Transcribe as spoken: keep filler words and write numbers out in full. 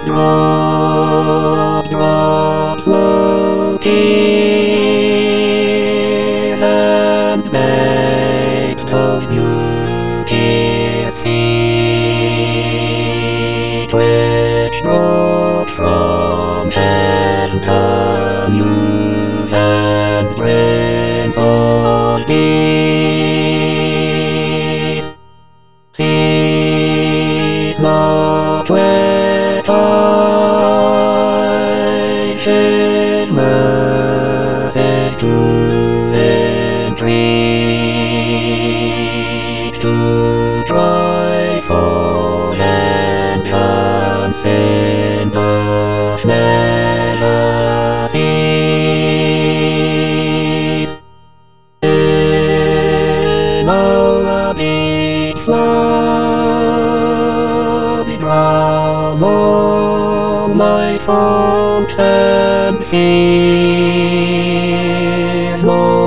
Drop, drop, slow tears and make those beauties feet which drop from heaven to muse and Prince of Peace. Cease not with eyes His mercies to entreat, to trifle and unseen of melodies. In our big floods drown all my faults and fears, Lord.